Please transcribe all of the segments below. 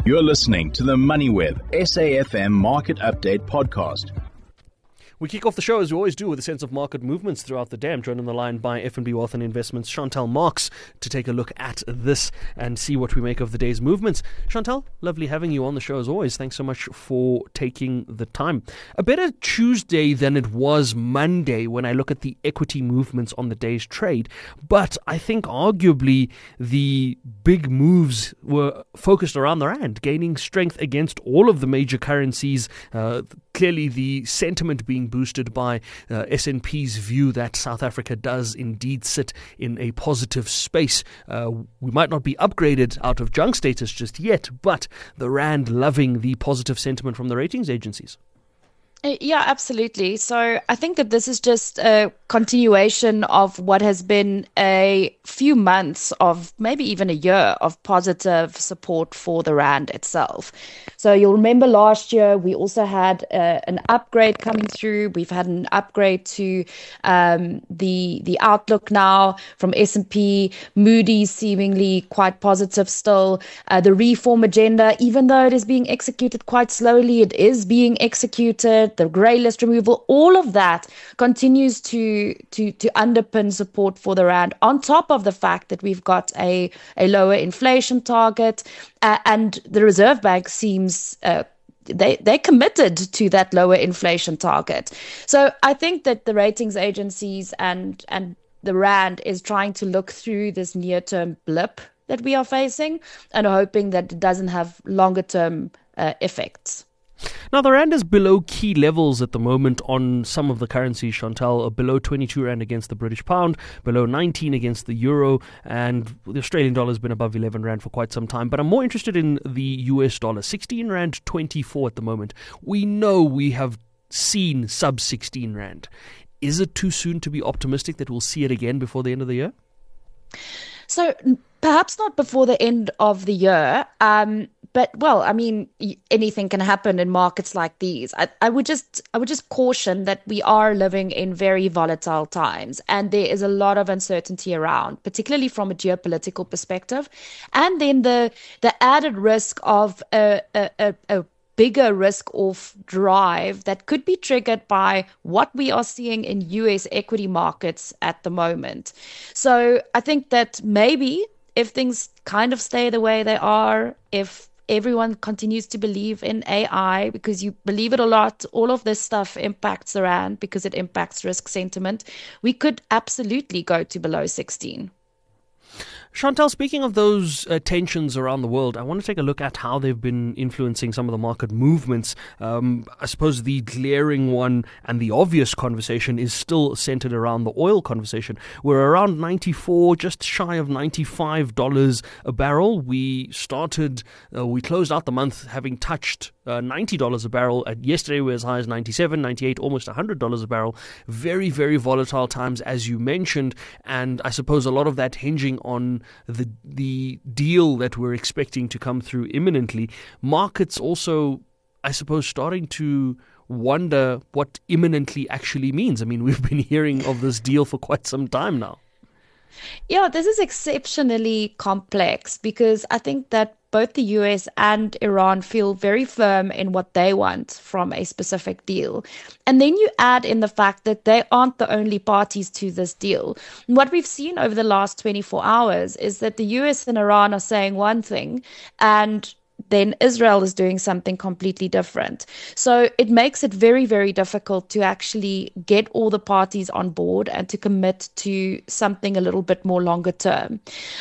You're listening to the MoneyWeb SAFM Market Update Podcast. We kick off the show, as we always do, with a sense of market movements throughout the day. I'm joined on the line by F&B Wealth and Investments' Chantal Marx to take a look at this and see what we make of the day's movements. Chantal, lovely having you on the show as always. Thanks so much for taking the time. A better Tuesday than it was Monday when I look at the equity movements on the day's trade. But I think arguably the big moves were focused around the rand, gaining strength against all of the major currencies. Clearly the sentiment being boosted by S&P's view that South Africa does indeed sit in a positive space. We might not be upgraded out of junk status just yet, but the rand loving the positive sentiment from the ratings agencies. Yeah, absolutely. So I think that this is just a continuation of what has been a few months of maybe even a year of positive support for the rand itself. So you'll remember last year we also had an upgrade coming through. We've had an upgrade to the outlook now from S&P, Moody's seemingly quite positive still. The reform agenda, even though it is being executed quite slowly, it is being executed. The grey list removal, all of that continues to underpin support for the rand, on top of the fact that we've got a lower inflation target, and the Reserve Bank seems they're committed to that lower inflation target. So I think that the ratings agencies and the rand is trying to look through this near-term blip that we are facing and hoping that it doesn't have longer-term effects. Now, the rand is below key levels at the moment on some of the currencies, Chantal, below 22 rand against the British pound, below 19 against the euro, and the Australian dollar has been above 11 rand for quite some time. But I'm more interested in the US dollar, 16 rand 24 at the moment. We know we have seen sub 16 rand. Is it too soon to be optimistic that we'll see it again before the end of the year? So perhaps not before the end of the year. But, well, I mean, anything can happen in markets like these. I would just caution that we are living in very volatile times, and there is a lot of uncertainty around, particularly from a geopolitical perspective. And then the added risk of a bigger risk-off drive that could be triggered by what we are seeing in US equity markets at the moment. So I think that maybe if things kind of stay the way they are, if everyone continues to believe in AI, because you believe it a lot, all of this stuff impacts the rand because it impacts risk sentiment, we could absolutely go to below 16. Chantal, speaking of those tensions around the world, I want to take a look at how they've been influencing some of the market movements. I suppose the glaring one and the obvious conversation is still centered around the oil conversation. We're around 94, just shy of $95 a barrel. We closed out the month having touched $90 a barrel. Yesterday we were as high as 97, 98, almost $100 a barrel. Very, very volatile times, as you mentioned, and I suppose a lot of that hinging on the deal that we're expecting to come through imminently. Markets also, I suppose, starting to wonder what imminently actually means. I mean, we've been hearing of this deal for quite some time now. Yeah, this is exceptionally complex because I think that both the US and Iran feel very firm in what they want from a specific deal. And then you add in the fact that they aren't the only parties to this deal. And what we've seen over the last 24 hours is that the US and Iran are saying one thing, and then Israel is doing something completely different. So it makes it very, very difficult to actually get all the parties on board and to commit to something a little bit more longer term.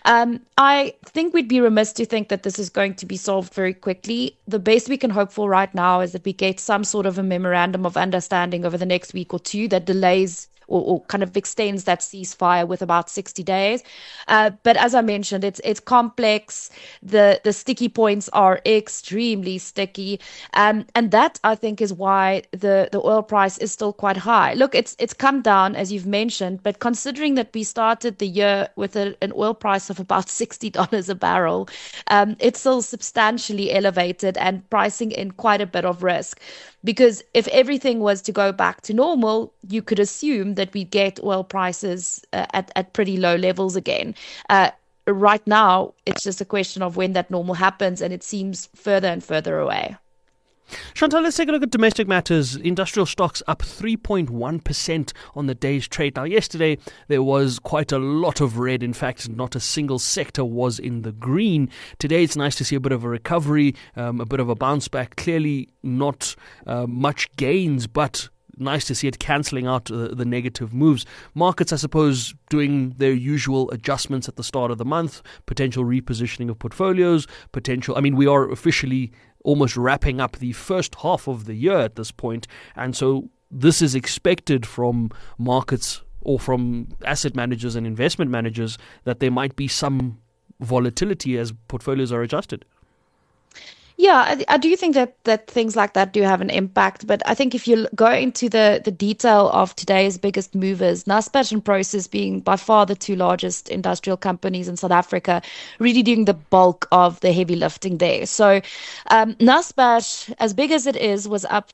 I think we'd be remiss to think that this is going to be solved very quickly. The best we can hope for right now is that we get some sort of a memorandum of understanding over the next week or two that delays or kind of extends that ceasefire with about 60 days. But as I mentioned, it's complex. The sticky points are extremely sticky. And that, I think, is why the oil price is still quite high. Look, it's come down, as you've mentioned, but considering that we started the year with an oil price of about $60 a barrel, it's still substantially elevated and pricing in quite a bit of risk. Because if everything was to go back to normal, you could assume that we'd get oil prices at pretty low levels again. right now, it's just a question of when that normal happens, and it seems further and further away. Chantal, let's take a look at domestic matters. Industrial stocks up 3.1% on the day's trade. Now, yesterday there was quite a lot of red. In fact, not a single sector was in the green. Today it's nice to see a bit of a recovery, a bit of a bounce back. Clearly not much gains, but nice to see it cancelling out the negative moves. Markets, I suppose, doing their usual adjustments at the start of the month, potential repositioning of portfolios, we are officially almost wrapping up the first half of the year at this point, and so this is expected from markets or from asset managers and investment managers that there might be some volatility as portfolios are adjusted. Yeah, I do think that things like that do have an impact. But I think if you go into the detail of today's biggest movers, Naspers and Prosus being by far the two largest industrial companies in South Africa, really doing the bulk of the heavy lifting there. So Naspers, as big as it is, was up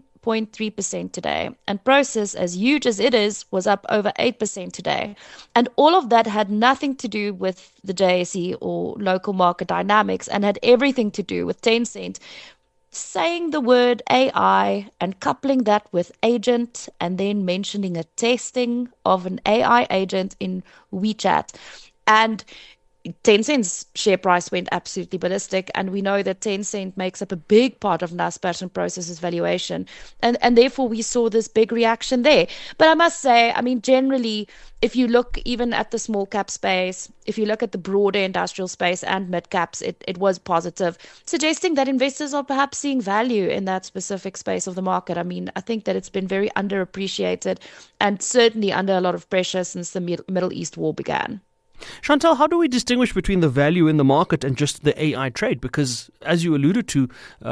10.3% today, and Prosus, as huge as it is, was up over 8% today. And all of that had nothing to do with the JSE or local market dynamics, and had everything to do with Tencent saying the word AI and coupling that with agent, and then mentioning a testing of an AI agent in WeChat. And Tencent's share price went absolutely ballistic, and we know that Tencent makes up a big part of Naspers and Prosus's valuation, and therefore we saw this big reaction there. But I must say, I mean, generally, if you look even at the small cap space, if you look at the broader industrial space and mid caps, it was positive, suggesting that investors are perhaps seeing value in that specific space of the market. I mean, I think that it's been very underappreciated and certainly under a lot of pressure since the Middle East war began. Chantal, how do we distinguish between the value in the market and just the AI trade? Because, as you alluded to,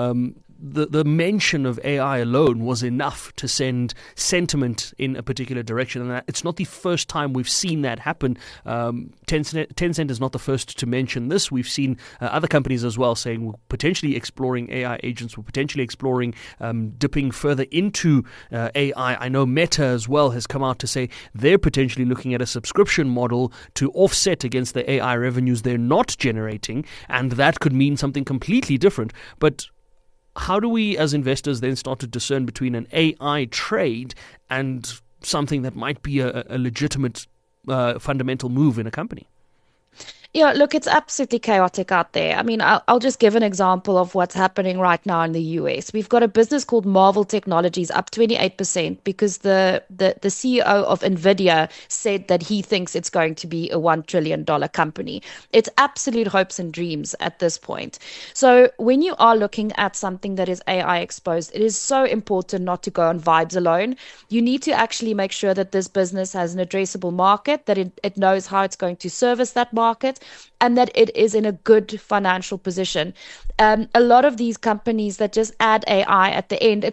the mention of AI alone was enough to send sentiment in a particular direction. And it's not the first time we've seen that happen. Tencent is not the first to mention this. We've seen other companies as well saying we're potentially exploring AI agents, we're potentially exploring dipping further into AI. I know Meta as well has come out to say they're potentially looking at a subscription model to offset against the AI revenues they're not generating, and that could mean something completely different. But how do we as investors then start to discern between an AI trade and something that might be a legitimate fundamental move in a company? Yeah, look, it's absolutely chaotic out there. I mean, I'll just give an example of what's happening right now in the US. We've got a business called Marvel Technologies up 28% because the CEO of NVIDIA said that he thinks it's going to be a $1 trillion company. It's absolute hopes and dreams at this point. So when you are looking at something that is AI exposed, it is so important not to go on vibes alone. You need to actually make sure that this business has an addressable market, that it knows how it's going to service that market, and that it is in a good financial position. A lot of these companies that just add AI at the end,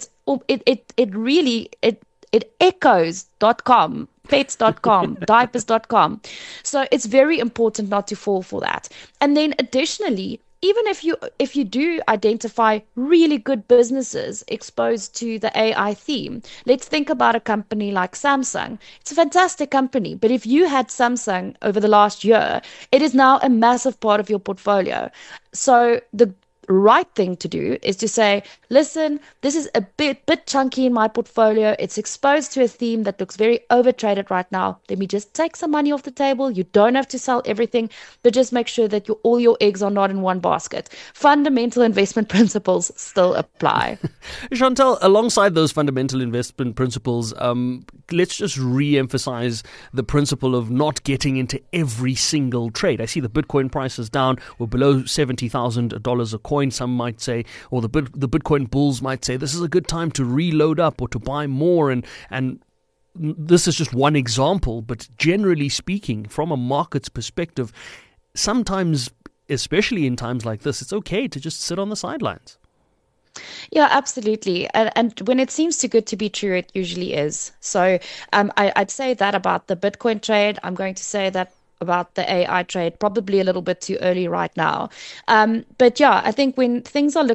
it echoes .com, pets.com, diapers.com. So it's very important not to fall for that. And then additionally, even if you do identify really good businesses exposed to the AI theme, let's think about a company like Samsung. It's a fantastic company, but if you had Samsung over the last year, it is now a massive part of your portfolio. So the right thing to do is to say, listen, this is a bit chunky in my portfolio. It's exposed to a theme that looks very overtraded right now. Let me just take some money off the table. You don't have to sell everything, but just make sure that all your eggs are not in one basket. Fundamental investment principles still apply. Chantal, alongside those fundamental investment principles, let's just re-emphasize the principle of not getting into every single trade. I see the Bitcoin price is down. We're below $70,000 a coin. Some might say, or the Bitcoin bulls might say, this is a good time to reload up or to buy more. And this is just one example, but generally speaking, from a market's perspective, sometimes, especially in times like this, it's okay to just sit on the sidelines. Yeah, absolutely. And when it seems too good to be true, it usually is. So I'd say that about the Bitcoin trade. I'm going to say that about the AI trade, probably a little bit too early right now. But yeah, I think when things are looking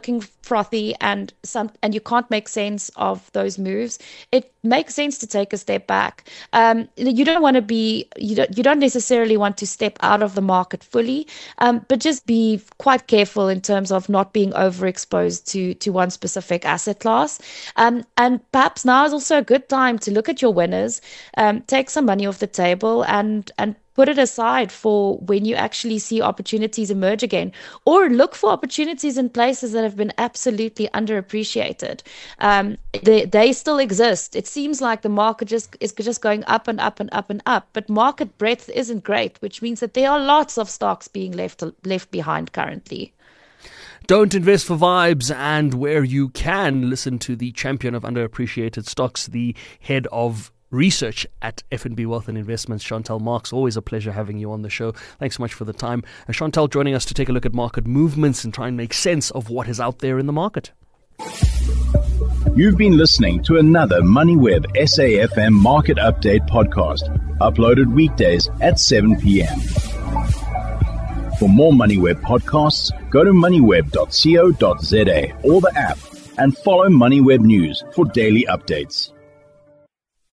frothy and you can't make sense of those moves, it makes sense to take a step back. You don't necessarily want to step out of the market fully, but just be quite careful in terms of not being overexposed to one specific asset class. And perhaps now is also a good time to look at your winners, take some money off the table and put it aside for when you actually see opportunities emerge again, or look for opportunities in places that have been absolutely underappreciated. They still exist. It seems like the market is just going up and up and up and up, but market breadth isn't great, which means that there are lots of stocks being left behind currently. Don't invest for vibes, and where you can, listen to the champion of underappreciated stocks, the head of research at FNB Wealth and Investments, Chantel Marks. Always a pleasure having you on the show. Thanks so much for the time. Chantel joining us to take a look at market movements and try and make sense of what is out there in the market. You've been listening to another MoneyWeb SAFM Market Update podcast, uploaded weekdays at 7 p.m. For more MoneyWeb podcasts, go to moneyweb.co.za or the app and follow MoneyWeb News for daily updates.